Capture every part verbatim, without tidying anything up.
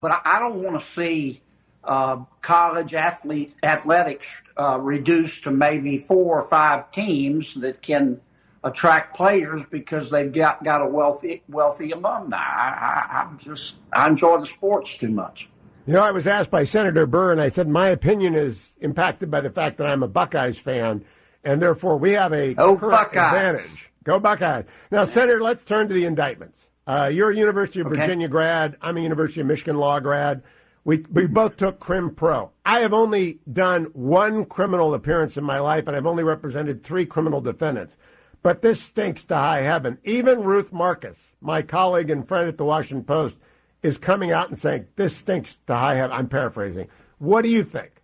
but I, I don't want to see uh, college athlete athletics uh, reduced to maybe four or five teams that can attract players because they've got, got a wealthy wealthy alumni. I, I, I'm just I enjoy the sports too much. You know, I was asked by Senator Burr, and I said my opinion is impacted by the fact that I'm a Buckeyes fan, and therefore we have a oh, current Buckeyes. advantage. Go Buckeyes. Now, Senator, let's turn to the indictments. Uh, you're a University of okay. Virginia grad. I'm a University of Michigan law grad. We we both took Crim Pro. I have only done one criminal appearance in my life, and I've only represented three criminal defendants. But this stinks to high heaven. Even Ruth Marcus, my colleague and friend at the Washington Post, is coming out and saying, this stinks to high heaven. I'm paraphrasing. What do you think?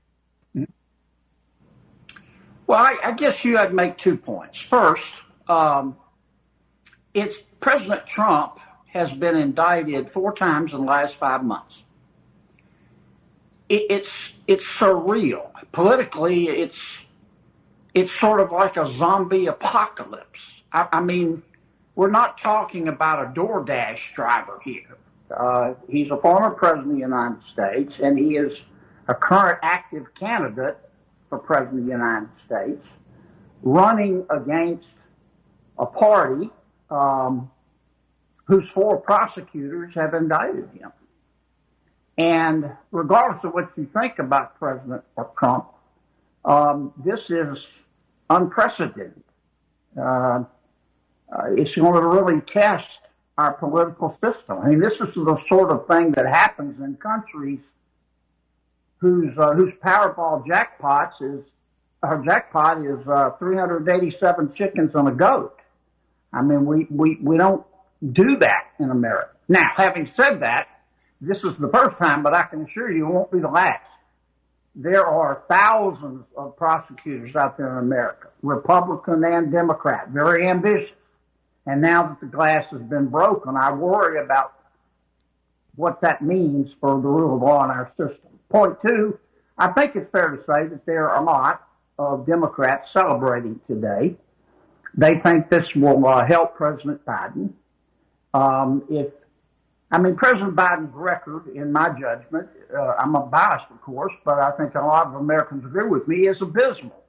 Well, I, I guess you had to make two points. First, um, it's President Trump has been indicted four times in the last five months. It, it's it's surreal. Politically, it's it's sort of like a zombie apocalypse. I, I mean, we're not talking about a DoorDash driver here. Uh, he's a former president of the United States, and he is a current active candidate for president of the United States, running against a party um, whose four prosecutors have indicted him. And regardless of what you think about President Trump, um, this is unprecedented. Uh, uh, it's going to really test our political system. I mean, this is the sort of thing that happens in countries whose uh, whose Powerball jackpots is our jackpot is uh, three hundred eighty-seven chickens and a goat. I mean, we, we, we don't do that in America. Now, having said that, this is the first time, but I can assure you it won't be the last. There are thousands of prosecutors out there in America, Republican and Democrat, very ambitious. And now that the glass has been broken, I worry about what that means for the rule of law in our system. Point two, I think it's fair to say that there are a lot of Democrats celebrating today. They think this will uh, help President Biden. Um, if I mean, President Biden's record, in my judgment, uh, I'm a biased, of course, but I think a lot of Americans agree with me, is abysmal.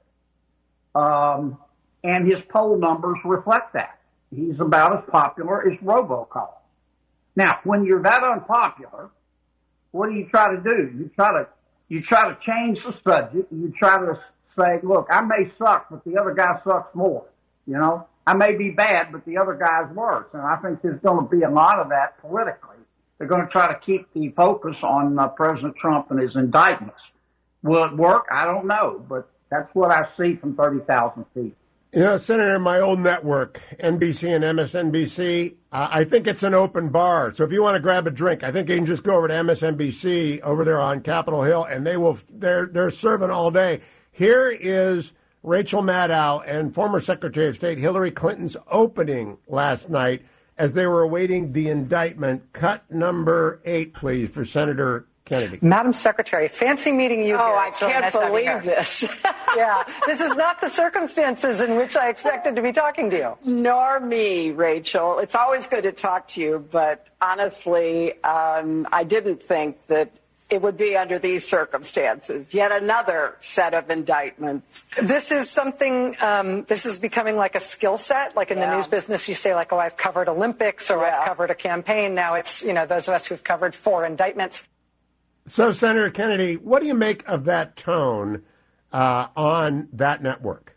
Um, and his poll numbers reflect that. He's about as popular as robocall. Now, when you're that unpopular, what do you try to do? You try to you try to change the subject. You try to say, look, I may suck, but the other guy sucks more. You know, I may be bad, but the other guy's worse. And I think there's going to be a lot of that politically. They're going to try to keep the focus on uh, President Trump and his indictments. Will it work? I don't know, but that's what I see from thirty thousand feet. You know, Senator, my old network, N B C and M S N B C, uh, I think it's an open bar. So if you want to grab a drink, I think you can just go over to M S N B C over there on Capitol Hill, and they will, they're, they're serving all day. Here is Rachel Maddow and former Secretary of State Hillary Clinton's opening last night as they were awaiting the indictment. Cut number eight, please, for Senator Kennedy. Madam Secretary, fancy meeting you. Oh, here. I It's can't nice believe this. Yeah, this is not the circumstances in which I expected to be talking to you. Nor me, Rachel. It's always good to talk to you, but honestly, um, I didn't think that it would be under these circumstances. Yet another set of indictments. This is something, um, this is becoming like a skill set. Like in yeah. the news business, you say like, oh, I've covered Olympics or yeah. I've covered a campaign. Now it's, you know, those of us who've covered four indictments. So, Senator Kennedy, what do you make of that tone uh, on that network?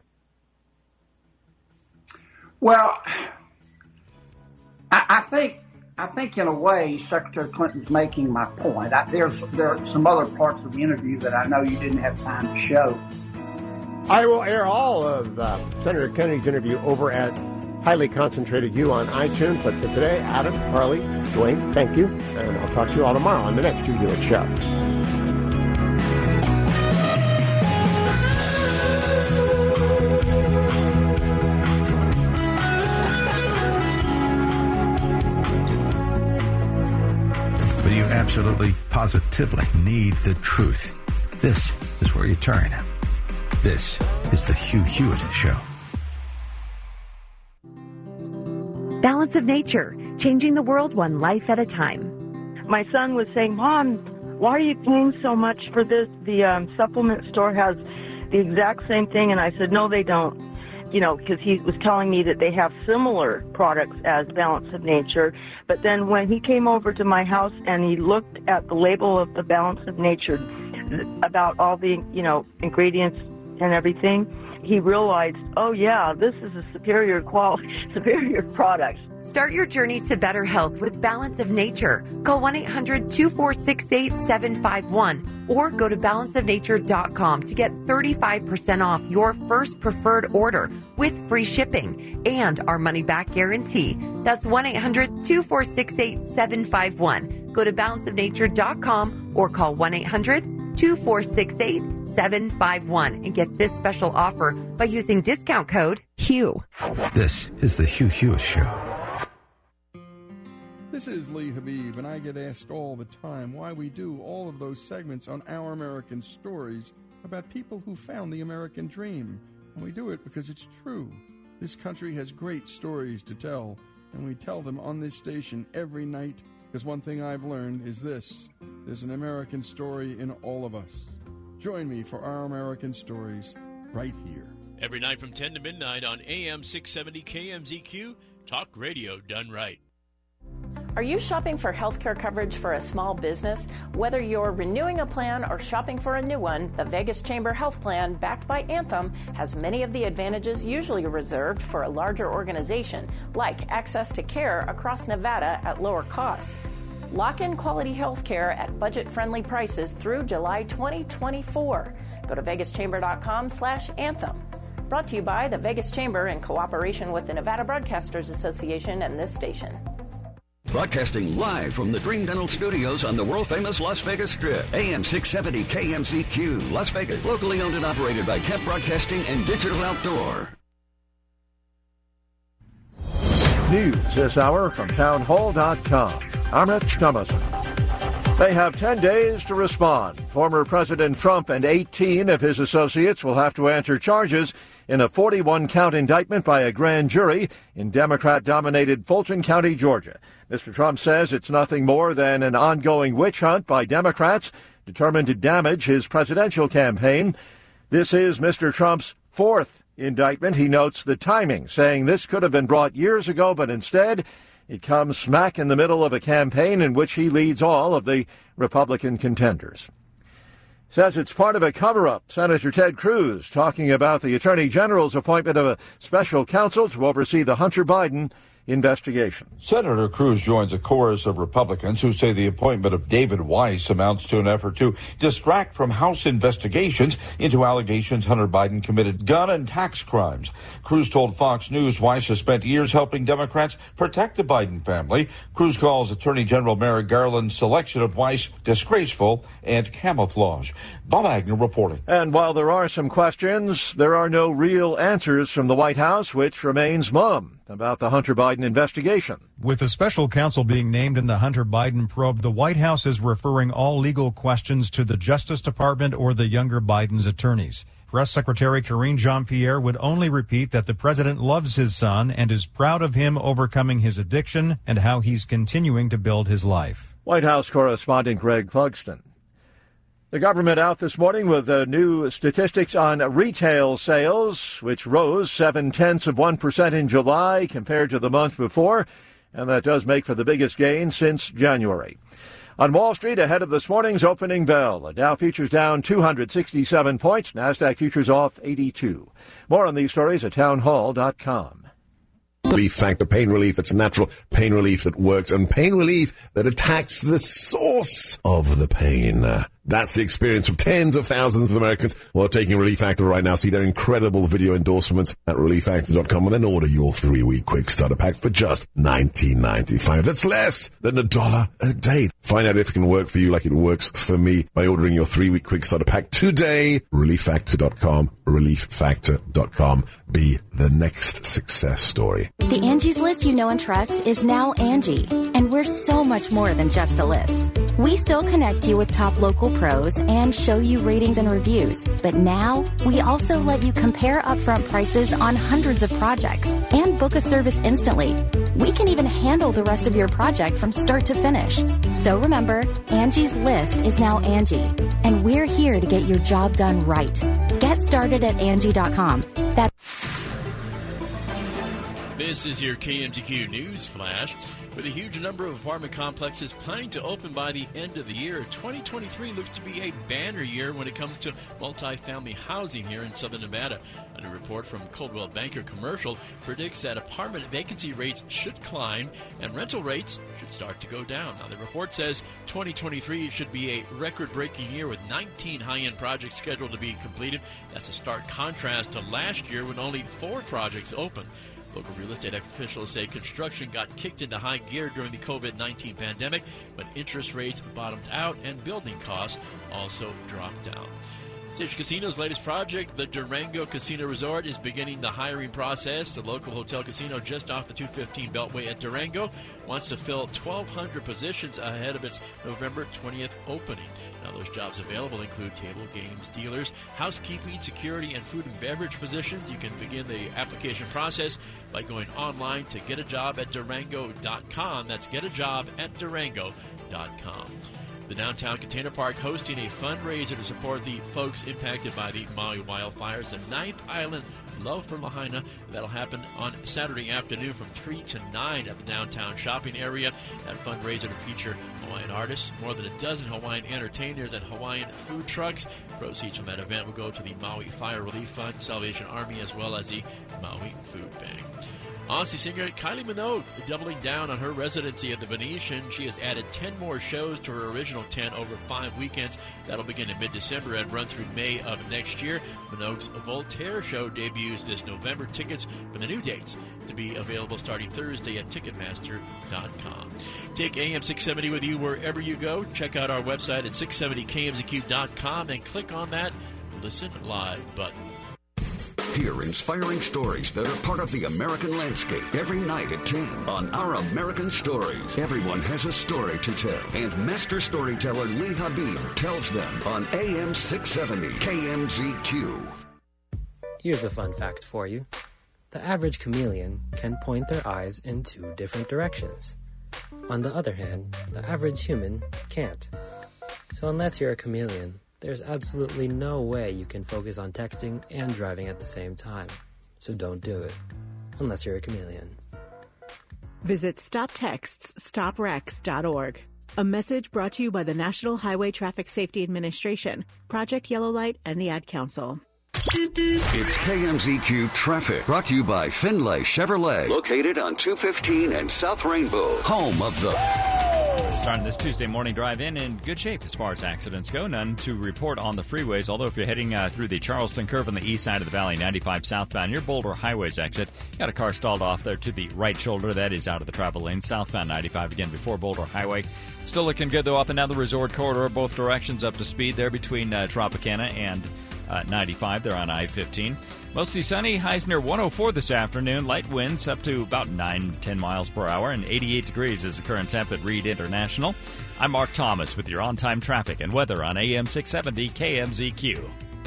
Well, I, I think I think in a way Secretary Clinton's making my point. I, there's there are some other parts of the interview that I know you didn't have time to show. I will air all of uh, Senator Kennedy's interview over at Highly Concentrated You on iTunes. But for today, Adam, Harley, Dwayne, thank you. And I'll talk to you all tomorrow on the next You Do It show. But you absolutely, positively need the truth. This is where you turn. This is the Hugh Hewitt Show. Balance of Nature, changing the world one life at a time. my son was saying, Mom, why are you paying so much for this? The um, supplement store has the exact same thing. And I said, no, they don't. You know, because he was telling me that they have similar products as Balance of Nature. But then when he came over to my house and he looked at the label of the Balance of Nature about all the, you know, ingredients and everything, he realized, oh, yeah, this is a superior quality, superior product. Start your journey to better health with Balance of Nature. Call one eight hundred two four six eight seven five one or go to balance of nature dot com to get thirty-five percent off your first preferred order with free shipping and our money-back guarantee. That's one eight hundred two four six eight seven five one. Go to balance of nature dot com or call one eight hundred two four six eight seven five one and get this special offer by using discount code Hugh. This is the Hugh Hewitt Show. This is Lee Habib, and I get asked all the time why we do all of those segments on Our American Stories about people who found the American dream. And we do it because it's true. This country has great stories to tell, and we tell them on this station every night, because one thing I've learned is this: there's an American story in all of us. Join me for Our American Stories right here. Every night from ten to midnight on A M six seventy K M Z Q, talk radio done right. Are you shopping for healthcare coverage for a small business? Whether you're renewing a plan or shopping for a new one, the Vegas Chamber Health Plan, backed by Anthem, has many of the advantages usually reserved for a larger organization, like access to care across Nevada at lower cost. Lock in quality health care at budget-friendly prices through July twenty twenty-four. Go to vegas chamber dot com slash anthem. Brought to you by the Vegas Chamber in cooperation with the Nevada Broadcasters Association and this station. Broadcasting live from the Dream Dental Studios on the world-famous Las Vegas Strip. A M six seventy K M Z Q, Las Vegas. Locally owned and operated by Kemp Broadcasting and Digital Outdoor. News this hour from town hall dot com. I'm Rich Thomason. They have ten days to respond. Former President Trump and eighteen of his associates will have to answer charges in a forty-one count indictment by a grand jury in Democrat-dominated Fulton County, Georgia. Mister Trump says it's nothing more than an ongoing witch hunt by Democrats determined to damage his presidential campaign. This is Mister Trump's fourth indictment. He notes the timing, saying this could have been brought years ago, but instead it comes smack in the middle of a campaign in which he leads all of the Republican contenders. Says it's part of a cover-up. Senator Ted Cruz talking about the Attorney General's appointment of a special counsel to oversee the Hunter Biden investigation. Senator Cruz joins a chorus of Republicans who say the appointment of David Weiss amounts to an effort to distract from House investigations into allegations Hunter Biden committed gun and tax crimes. Cruz told Fox News Weiss has spent years helping Democrats protect the Biden family. Cruz calls Attorney General Merrick Garland's selection of Weiss disgraceful and camouflage. Bob Agnew reporting. And while there are some questions, there are no real answers from the White House, which remains mum about the Hunter Biden investigation. With a special counsel being named in the Hunter Biden probe, the White House is referring all legal questions to the Justice Department or the younger Biden's attorneys. Press Secretary Karine Jean-Pierre would only repeat that the president loves his son and is proud of him overcoming his addiction and how he's continuing to build his life. White House correspondent Greg Clugston. The government out this morning with uh, new statistics on retail sales, which rose seven-tenths of one percent in July compared to the month before, and that does make for the biggest gain since January. On Wall Street, ahead of this morning's opening bell, the Dow futures down two hundred sixty-seven points, NASDAQ futures off eighty-two. More on these stories at town hall dot com. Relief Factor, pain relief that's natural, pain relief that works, and pain relief that attacks the source of the pain. Uh, that's the experience of tens of thousands of Americans who are taking Relief Factor right now. See their incredible video endorsements at relief factor dot com and then order your three-week quick starter pack for just nineteen ninety-five. That's less than a dollar a day. Find out if it can work for you like it works for me by ordering your three-week quick starter pack today. relief factor dot com, relief factor dot com. Be the next success story. The Angie's List you know and trust is now Angie, and we're so much more than just a list. We still connect you with top local pros and show you ratings and reviews. But now, we also let you compare upfront prices on hundreds of projects and book a service instantly. We can even handle the rest of your project from start to finish. So remember, Angie's List is now Angie, and we're here to get your job done right. Get started at Angie dot com. That's This is your K M Z Q News Flash. With a huge number of apartment complexes planning to open by the end of the year, twenty twenty-three looks to be a banner year when it comes to multifamily housing here in Southern Nevada. A new report from Coldwell Banker Commercial predicts that apartment vacancy rates should climb and rental rates should start to go down. Now, the report says twenty twenty-three should be a record-breaking year with nineteen high-end projects scheduled to be completed. That's a stark contrast to last year when only four projects opened. Local real estate officials say construction got kicked into high gear during the COVID nineteen pandemic, but interest rates bottomed out and building costs also dropped down. Station Casino's latest project, the Durango Casino Resort, is beginning the hiring process. The local hotel casino just off the two fifteen Beltway at Durango wants to fill twelve hundred positions ahead of its November twentieth opening. Now, those jobs available include table games dealers, housekeeping, security, and food and beverage positions. You can begin the application process by going online to get a job at Durango dot com. That's get a job at Durango dot com. The Downtown Container Park hosting a fundraiser to support the folks impacted by the Maui wildfires. The Ninth Island Love for Lahaina. That'll happen on Saturday afternoon from three to nine at the downtown shopping area. That fundraiser to feature Hawaiian artists, more than a dozen Hawaiian entertainers, and Hawaiian food trucks. Proceeds from that event will go to the Maui Fire Relief Fund, Salvation Army, as well as the Maui Food Bank. Aussie singer Kylie Minogue doubling down on her residency at the Venetian. She has added ten more shows to her original ten over five weekends. That'll begin in mid-December and run through May of next year. Minogue's Voltaire show debuts this November. Tickets for the new dates to be available starting Thursday at Ticketmaster dot com. Take A M six seventy with you wherever you go. Check out our website at six seventy K M Z Q dot com and click on that Listen Live button. Hear inspiring stories that are part of the American landscape every night at ten on Our American Stories. Everyone has a story to tell, and master storyteller Lee Habib tells them on A M six seventy K M Z Q. Here's a fun fact for you. The average chameleon can point their eyes in two different directions. On the other hand, the average human can't. So unless you're a chameleon, there's absolutely no way you can focus on texting and driving at the same time. So don't do it, unless you're a chameleon. Visit stop texts stop wrecks dot org. A message brought to you by the National Highway Traffic Safety Administration, Project Yellow Light, and the Ad Council. It's K M Z Q Traffic, brought to you by Finlay Chevrolet, located on two fifteen and South Rainbow, home of the... Starting this Tuesday morning drive in in good shape as far as accidents go. None to report on the freeways, although if you're heading uh, through the Charleston Curve on the east side of the valley, ninety-five southbound, your Boulder Highways exit, got a car stalled off there to the right shoulder. That is out of the travel lane. Southbound ninety-five again before Boulder Highway. Still looking good, though, up and down the resort corridor, both directions up to speed there between uh, Tropicana and uh, ninety-five. They're on I fifteen. Mostly sunny, highs near one oh four this afternoon. Light winds up to about nine, ten miles per hour, and eighty-eight degrees is the current temp at Reed International. I'm Mark Thomas with your on-time traffic and weather on A M six seventy K M Z Q.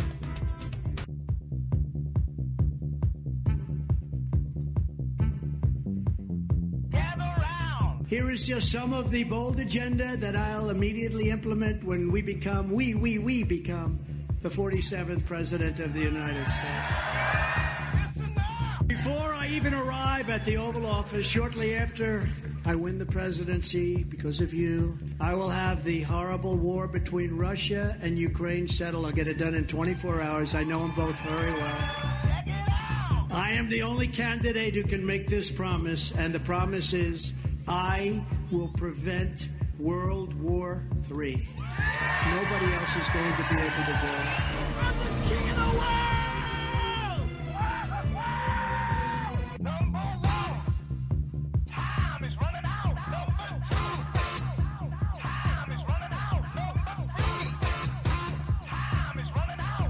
Here is just some of the bold agenda that I'll immediately implement when we become, we, we, we become the forty-seventh President of the United States. Before I even arrive at the Oval Office, shortly after I win the presidency, because of you, I will have the horrible war between Russia and Ukraine settled. I'll get it done in twenty-four hours. I know them both very well. I am the only candidate who can make this promise, and the promise is I will prevent World War Three. Nobody else is going to be able to do it. I'm the king of the world! Number one. Time is running out. Number two. Time is running out. Number three. Time is running out.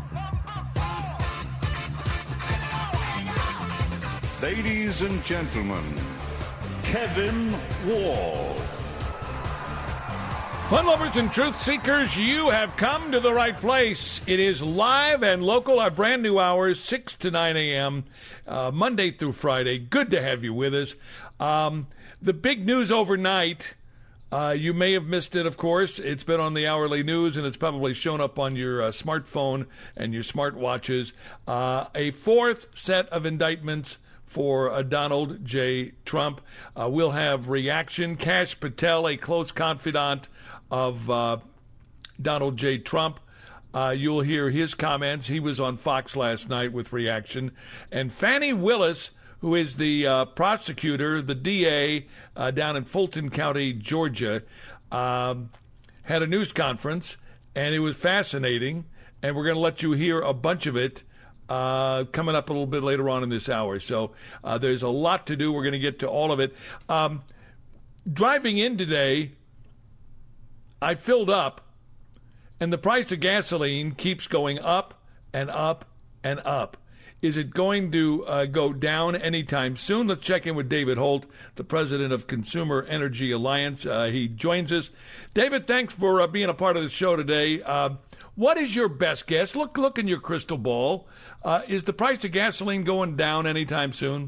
Number four. Ladies and gentlemen, Kevin Wall. Fun lovers and truth seekers, you have come to the right place. It is live and local, our brand new hours, six to nine a.m., uh, Monday through Friday. Good to have you with us. Um, the big news overnight, uh, you may have missed it, of course. It's been on the hourly news, and it's probably shown up on your uh, smartphone and your smartwatches. Uh, a fourth set of indictments for uh, Donald J. Trump. Uh, we'll have reaction. Kash Patel, a close confidant of uh, Donald J. Trump. Uh, you'll hear his comments. He was on Fox last night with reaction. And Fannie Willis, who is the uh, prosecutor, the D A uh, down in Fulton County, Georgia, um, had a news conference, and it was fascinating. And we're going to let you hear a bunch of it uh, coming up a little bit later on in this hour. So uh, there's a lot to do. We're going to get to all of it. Um, driving in today, I filled up, and the price of gasoline keeps going up and up and up. Is it going to uh, go down anytime soon? Let's check in with David Holt, the president of Consumer Energy Alliance. Uh, he joins us. David, thanks for uh, being a part of the show today. Uh, what is your best guess? Look, look in your crystal ball. Uh, is the price of gasoline going down anytime soon?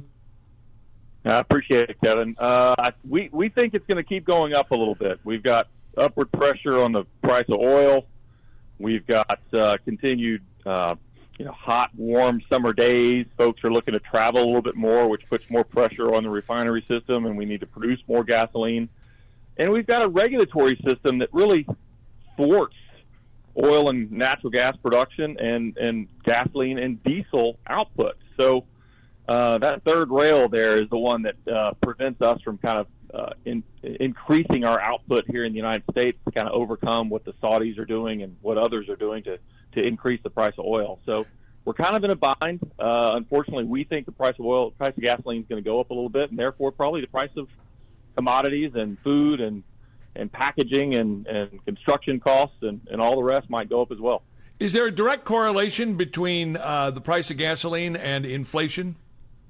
I appreciate it, Kevin. Uh, we, we think it's going to keep going up a little bit. We've got upward pressure on the price of oil. We've got uh, continued, uh, you know, hot, warm summer days. Folks are looking to travel a little bit more, which puts more pressure on the refinery system, and we need to produce more gasoline. And we've got a regulatory system that really thwarts oil and natural gas production and, and gasoline and diesel output. So uh, that third rail there is the one that uh, prevents us from kind of Uh, in, increasing our output here in the United States to kind of overcome what the Saudis are doing and what others are doing to, to increase the price of oil. So we're kind of in a bind. Uh, unfortunately, we think the price of oil, the price of gasoline is going to go up a little bit, and therefore probably the price of commodities and food and, and packaging and, and construction costs and, and all the rest might go up as well. Is there a direct correlation between uh, the price of gasoline and inflation?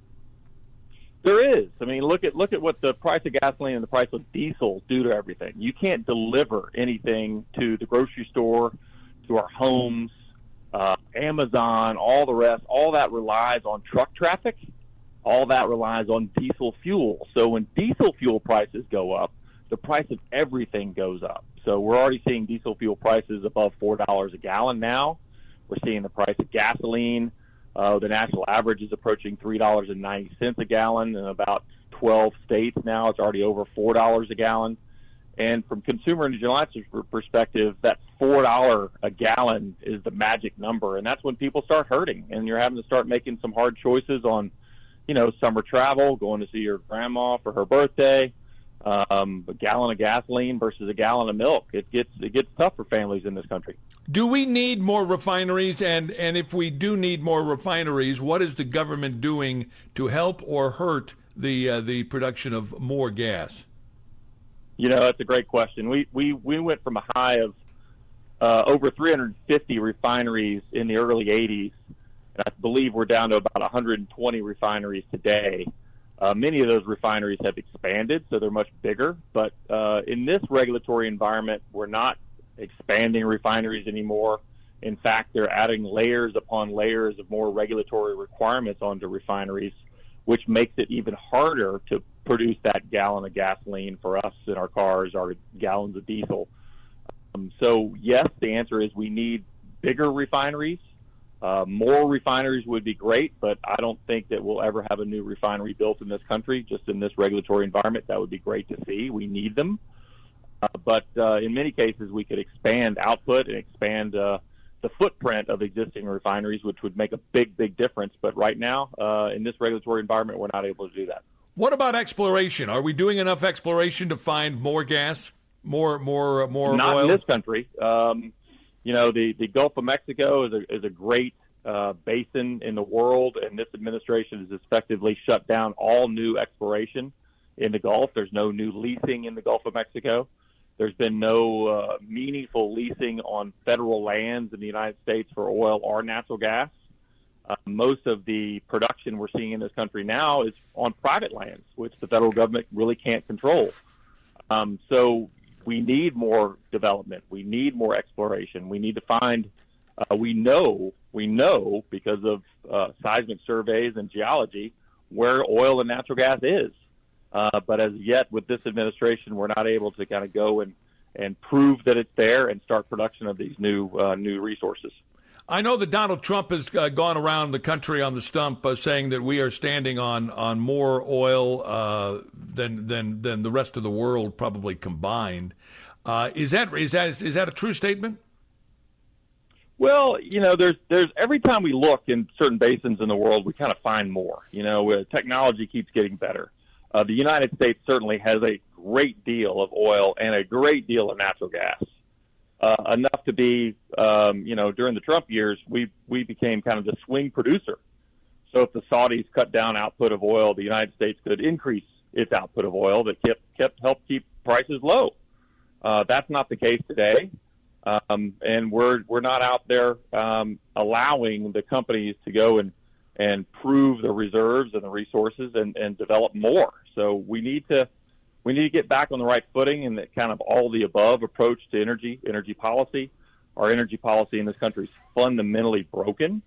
There is. I mean, look at look at what the price of gasoline and the price of diesel do to everything. You can't deliver anything to the grocery store, to our homes, uh, Amazon, all the rest. All that relies on truck traffic. All that relies on diesel fuel. So when diesel fuel prices go up, the price of everything goes up. So we're already seeing diesel fuel prices above four dollars a gallon now. We're seeing the price of gasoline. Uh, the national average is approaching three dollars and ninety cents a gallon. In about twelve states now, it's already over four dollars a gallon. And from Consumer Energy Alliance's perspective, that four dollars a gallon is the magic number. And that's when people start hurting. And you're having to start making some hard choices on, you know, summer travel, going to see your grandma for her birthday, um, a gallon of gasoline versus a gallon of milk. It gets it gets tough for families in this country. Do we need more refineries? And, and if we do need more refineries, what is the government doing to help or hurt the uh, the production of more gas? You know, that's a great question. We we, we went from a high of uh, over three hundred fifty refineries in the early eighties. And I believe we're down to about one hundred twenty refineries today. Uh, many of those refineries have expanded, so they're much bigger. But uh, in this regulatory environment, we're not expanding refineries anymore. In fact, they're adding layers upon layers of more regulatory requirements onto refineries, which makes it even harder to produce that gallon of gasoline for us in our cars, our gallons of diesel. Um, so, yes, the answer is we need bigger refineries. Uh, more refineries would be great, but I don't think that we'll ever have a new refinery built in this country, just in this regulatory environment. That would be great to see. We need them. Uh, but uh, in many cases, we could expand output and expand uh, the footprint of existing refineries, which would make a big, big difference. But right now, uh, in this regulatory environment, we're not able to do that. What about exploration? Are we doing enough exploration to find more gas, more, more, more not oil? Not in this country. Um, you know, the, the Gulf of Mexico is a, is a great uh, basin in the world, and this administration has effectively shut down all new exploration in the Gulf. There's no new leasing in the Gulf of Mexico. There's been no uh, meaningful leasing on federal lands in the United States for oil or natural gas. Uh, most of the production we're seeing in this country now is on private lands, which the federal government really can't control. Um, so we need more development. We need more exploration. We need to find, uh, we know, we know because of uh, seismic surveys and geology where oil and natural gas is. Uh, but as yet, with this administration, we're not able to kind of go and, and prove that it's there and start production of these new uh, new resources. I know that Donald Trump has uh, gone around the country on the stump uh, saying that we are standing on on more oil uh, than than than the rest of the world probably combined. Uh, is that is that is that a true statement? Well, you know, there's there's every time we look in certain basins in the world, we kind of find more. You know, uh, technology keeps getting better. Uh, the United States certainly has a great deal of oil and a great deal of natural gas. Uh, enough to be, um, you know, during the Trump years, we we became kind of the swing producer. So if the Saudis cut down output of oil, the United States could increase its output of oil that kept kept helped keep prices low. Uh, that's not the case today, um, and we're we're not out there um, allowing the companies to go and and prove the reserves and the resources and, and develop more. So we need to. We need to get back on the right footing and that kind of all the above approach to energy, energy policy. Our energy policy in this country is fundamentally broken.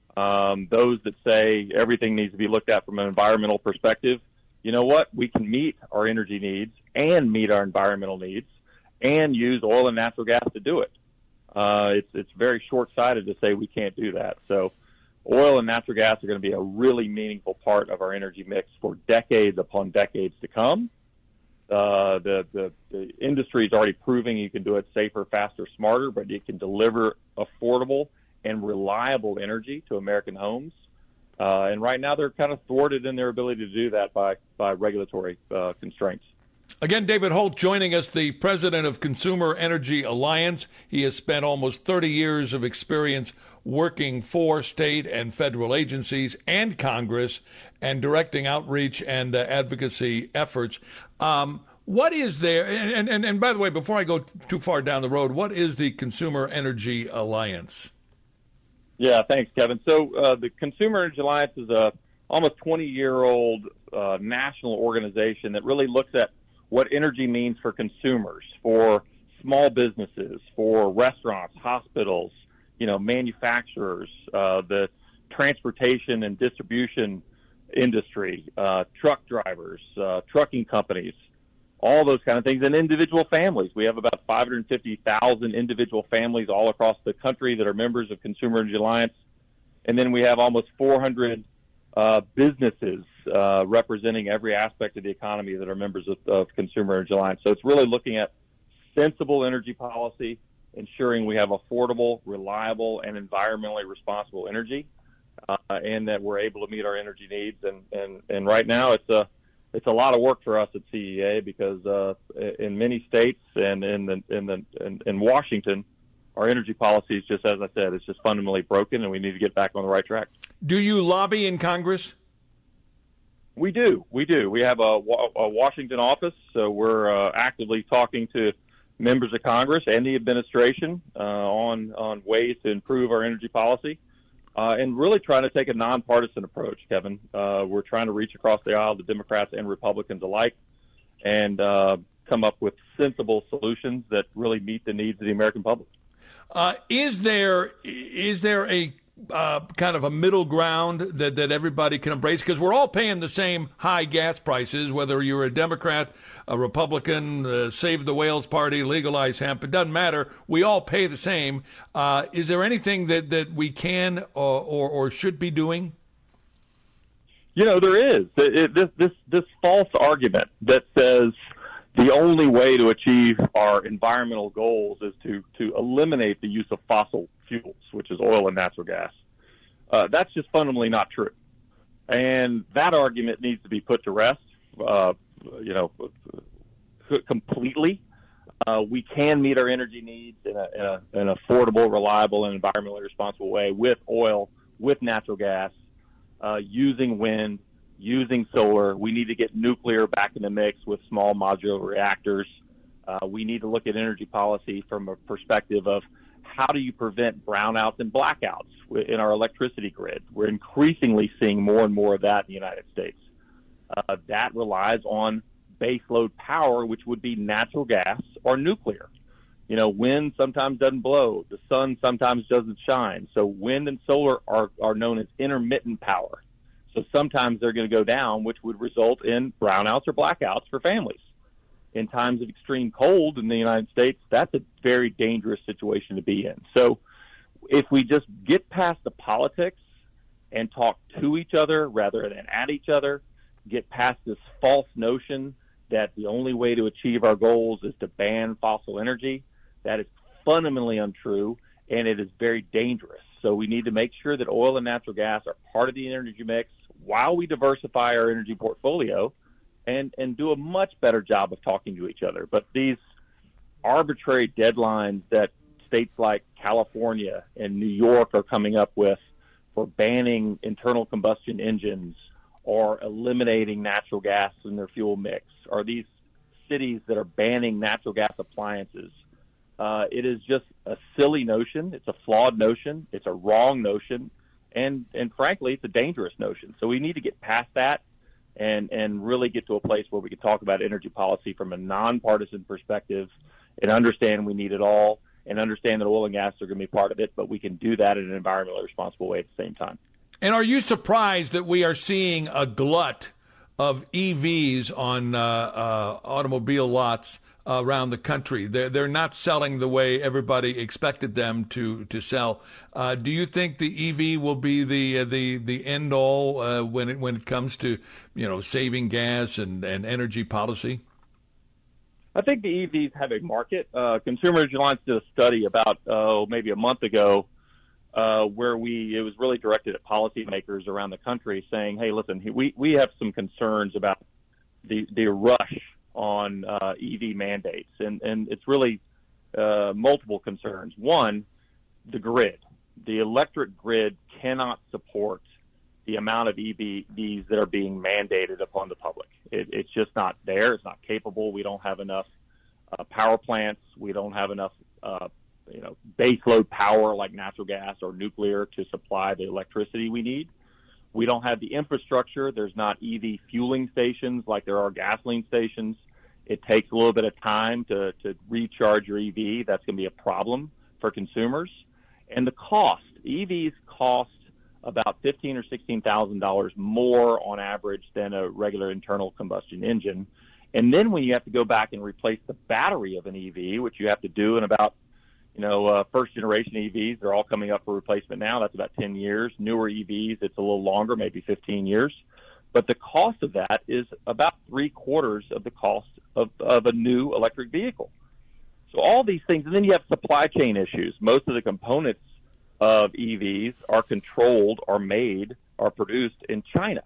Um, those that say everything needs to be looked at from an environmental perspective, you know what? We can meet our energy needs and meet our environmental needs and use oil and natural gas to do it. Uh, it's, it's very short-sighted to say we can't do that. So oil and natural gas are going to be a really meaningful part of our energy mix for decades upon decades to come. Uh, the, the, the industry is already proving you can do it safer, faster, smarter, but you can deliver affordable and reliable energy to American homes. Uh, and right now they're kind of thwarted in their ability to do that by, by regulatory uh, constraints. Again, David Holt joining us, the president of Consumer Energy Alliance. He has spent almost thirty years of experience working for state and federal agencies and Congress and directing outreach and uh, advocacy efforts. Um, what is there, and, and, and by the way, before I go too far down the road, what is the Consumer Energy Alliance? Yeah, thanks, Kevin. So uh, the Consumer Energy Alliance is a almost twenty-year-old uh, national organization that really looks at what energy means for consumers, for small businesses, for restaurants, hospitals, you know, manufacturers, uh, the transportation and distribution industry, uh, truck drivers, uh, trucking companies, all those kind of things, and individual families. We have about five hundred fifty thousand individual families all across the country that are members of Consumer Energy Alliance. And then we have almost four hundred uh, businesses uh, representing every aspect of the economy that are members of, of Consumer Energy Alliance. So it's really looking at sensible energy policy, ensuring we have affordable, reliable, and environmentally responsible energy, uh, and that we're able to meet our energy needs. And, and, and right now it's a it's a lot of work for us at C E A because uh, in many states and in the, in, the, in, in Washington, our energy policy is just, as I said, it's just fundamentally broken, and we need to get back on the right track. Do you lobby in Congress? We do. We do. We have a, a Washington office, so we're uh, actively talking to members of Congress and the administration uh, on on ways to improve our energy policy, uh, and really trying to take a nonpartisan approach, Kevin. Uh, we're trying to reach across the aisle to Democrats and Republicans alike and uh, come up with sensible solutions that really meet the needs of the American public. Uh, is there is there a uh, kind of a middle ground that, that everybody can embrace? Because we're all paying the same high gas prices, whether you're a Democrat, a Republican, uh, Save the Whales Party, legalize hemp. It doesn't matter. We all pay the same. Uh, is there anything that, that we can or, or, or should be doing? You know, there is. It, this, this, this false argument that says the only way to achieve our environmental goals is to, to eliminate the use of fossil fuels, which is oil and natural gas. Uh, that's just fundamentally not true. And that argument needs to be put to rest, uh, you know, completely. Uh, we can meet our energy needs in, a, in a, an affordable, reliable, and environmentally responsible way with oil, with natural gas, uh, using wind, using solar. We need to get nuclear back in the mix with small modular reactors. Uh, we need to look at energy policy from a perspective of how do you prevent brownouts and blackouts in our electricity grid. We're increasingly seeing more and more of that in the United States. Uh, that relies on baseload power, which would be natural gas or nuclear. You know, wind sometimes doesn't blow. The sun sometimes doesn't shine. So wind and solar are, are known as intermittent power. So sometimes they're going to go down, which would result in brownouts or blackouts for families. In times of extreme cold in the United States, that's a very dangerous situation to be in. So if we just get past the politics and talk to each other rather than at each other, get past this false notion that the only way to achieve our goals is to ban fossil energy, that is fundamentally untrue, and it is very dangerous. So we need to make sure that oil and natural gas are part of the energy mix while we diversify our energy portfolio and, and do a much better job of talking to each other. But these arbitrary deadlines that states like California and New York are coming up with for banning internal combustion engines or eliminating natural gas in their fuel mix, or these cities that are banning natural gas appliances, Uh, it is just a silly notion. It's a flawed notion. It's a wrong notion. And, and frankly, it's a dangerous notion. So we need to get past that and, and really get to a place where we can talk about energy policy from a nonpartisan perspective and understand we need it all and understand that oil and gas are going to be part of it, but we can do that in an environmentally responsible way at the same time. And are you surprised that we are seeing a glut of E Vs on uh, uh, automobile lots uh, around the country? They're, they're not selling the way everybody expected them to to sell. Uh, do you think the E V will be the uh, the the end all uh, when it when it comes to, you know, saving gas and, and energy policy? I think the E Vs have a market. Uh, Consumer Energy Alliance did a study about uh, maybe a month ago uh, where we it was really directed at policymakers around the country, saying, "Hey, listen, we we have some concerns about the the rush on uh, E V mandates, and and it's really uh, multiple concerns. One, the grid, the electric grid cannot support the amount of E Vs that are being mandated upon the public. It, it's just not there. It's not capable. We don't have enough uh, power plants. We don't have enough, uh, you know, baseload power like natural gas or nuclear to supply the electricity we need. We don't have the infrastructure. There's not E V fueling stations like there are gasoline stations. It takes a little bit of time to, to recharge your E V. That's going to be a problem for consumers. And the cost, E Vs cost about fifteen or sixteen thousand dollars more on average than a regular internal combustion engine. And then when you have to go back and replace the battery of an E V, which you have to do in about, you know, uh, first generation E Vs, they're all coming up for replacement now. That's about ten years. Newer E Vs, it's a little longer, maybe fifteen years. But the cost of that is about three quarters of the cost of, of a new electric vehicle. So all these things, and then you have supply chain issues. Most of the components of E Vs are controlled or made or produced in China.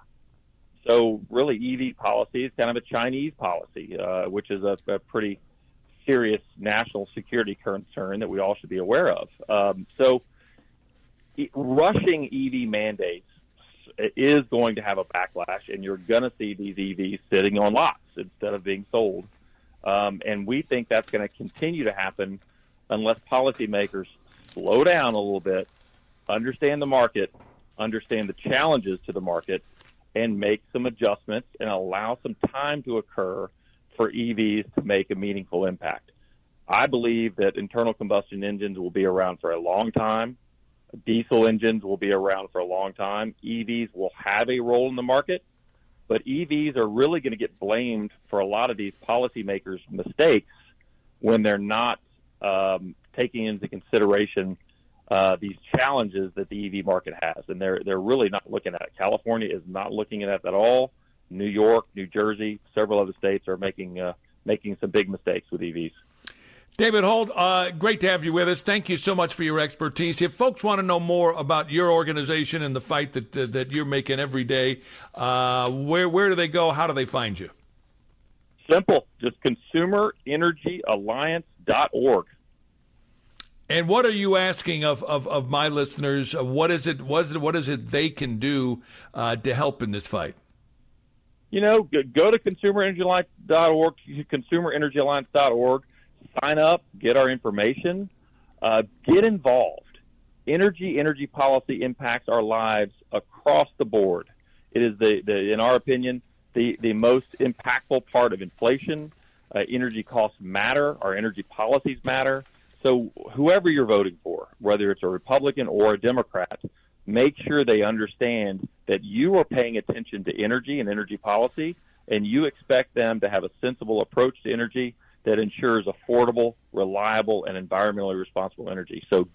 So really E V policy is kind of a Chinese policy, uh, which is a, a pretty serious national security concern that we all should be aware of. Um, so e- rushing E V mandates is going to have a backlash, and you're going to see these E Vs sitting on lots instead of being sold. Um, and we think that's going to continue to happen unless policymakers slow down a little bit, understand the market, understand the challenges to the market, and make some adjustments and allow some time to occur for E Vs to make a meaningful impact. I believe that internal combustion engines will be around for a long time. Diesel engines will be around for a long time. E Vs will have a role in the market, but E Vs are really going to get blamed for a lot of these policymakers' mistakes when they're not um, taking into consideration uh, these challenges that the E V market has, and they're they're really not looking at it. California is not looking at it at all. New York, New Jersey, several other states are making uh, making some big mistakes with E Vs. David Holt, uh, great to have you with us. Thank you so much for your expertise. If folks want to know more about your organization and the fight that uh, that you're making every day, uh, where where do they go? How do they find you? Simple, just consumer energy alliance dot org. And what are you asking of, of, of my listeners? What is it? What is it, what is it they can do uh, to help in this fight? You know, go to consumer energy alliance dot org, consumer energy alliance dot org. Sign up, get our information, uh, get involved. Energy, energy policy impacts our lives across the board. It is the, the in our opinion, the, the most impactful part of inflation. Uh, energy costs matter. Our energy policies matter. So whoever you're voting for, whether it's a Republican or a Democrat, make sure they understand that you are paying attention to energy and energy policy, and you expect them to have a sensible approach to energy that ensures affordable, reliable, and environmentally responsible energy. So